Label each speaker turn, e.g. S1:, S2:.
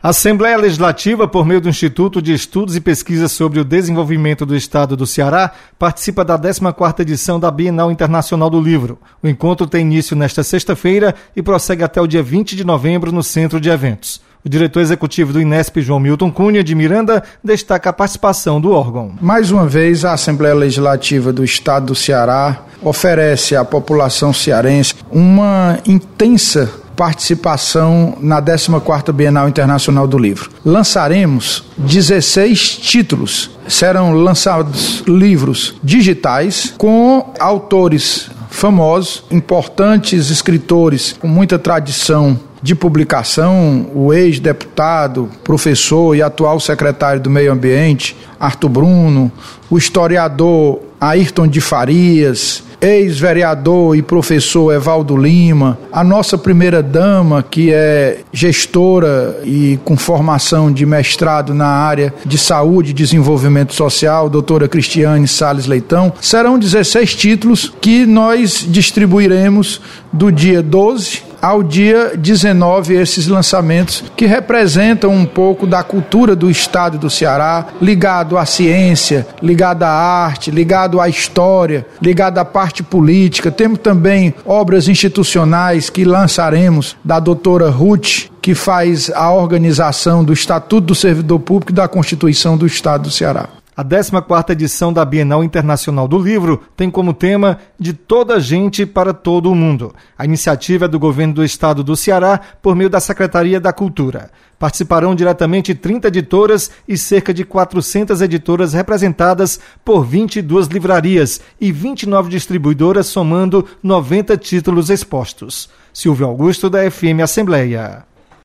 S1: A Assembleia Legislativa, por meio do Instituto de Estudos e Pesquisas sobre o Desenvolvimento do Estado do Ceará, participa da 14ª edição da Bienal Internacional do Livro. O encontro tem início nesta sexta-feira e prossegue até o dia 20 de novembro no Centro de Eventos. O diretor executivo do INESP, João Milton Cunha de Miranda, destaca a participação do órgão.
S2: Mais uma vez, a Assembleia Legislativa do Estado do Ceará oferece à população cearense uma intensa participação na 14ª Bienal Internacional do Livro. Lançaremos 16 títulos. Serão lançados livros digitais com autores famosos, importantes escritores com muita tradição de publicação, o ex-deputado, professor e atual secretário do Meio Ambiente, Arthur Bruno, o historiador Ayrton de Farias, ex-vereador e professor Evaldo Lima, a nossa primeira-dama, que é gestora e com formação de mestrado na área de saúde e desenvolvimento social, doutora Cristiane Salles Leitão. Serão 16 títulos que nós distribuiremos do dia 12 ao dia 19, esses lançamentos que representam um pouco da cultura do estado do Ceará, ligado à ciência, ligado à arte, ligado à história, ligado à parte política. Temos também obras institucionais que lançaremos da doutora Ruth, que faz a organização do Estatuto do Servidor Público e da Constituição do Estado do Ceará.
S1: A 14ª edição da Bienal Internacional do Livro tem como tema De Toda Gente para Todo o Mundo. A iniciativa é do governo do estado do Ceará por meio da Secretaria da Cultura. Participarão diretamente 30 editoras e cerca de 400 editoras representadas por 22 livrarias e 29 distribuidoras, somando 90 títulos expostos. Silvio Augusto, da FM Assembleia.